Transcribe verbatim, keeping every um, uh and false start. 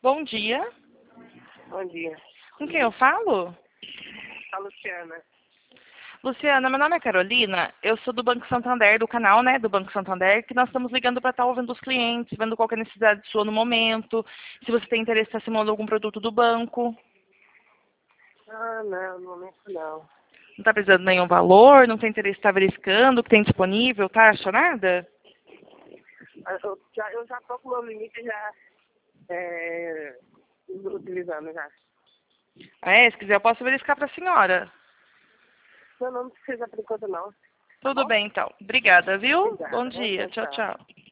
Bom dia. Bom dia. Com quem eu falo? A Luciana. Luciana, meu nome é Carolina. Eu sou do Banco Santander, do canal, né, do Banco Santander, que nós estamos ligando para estar ouvindo os clientes, vendo qual que é a necessidade sua no momento, se você tem interesse em estar simulando algum produto do banco. Ah, não, no momento não. Não está precisando de nenhum valor, não tem interesse em estar verificando o que tem disponível, taxa, nada? Ah, Eu já, eu já tô com o meu limite já é, utilizando já. Ah, é? Se quiser eu posso verificar para a senhora. Não, não precisa por enquanto não. Tá Tudo bom? bem, então. Obrigada, viu? Obrigada. Bom dia. Bom dia, Tchau, tchau. tchau.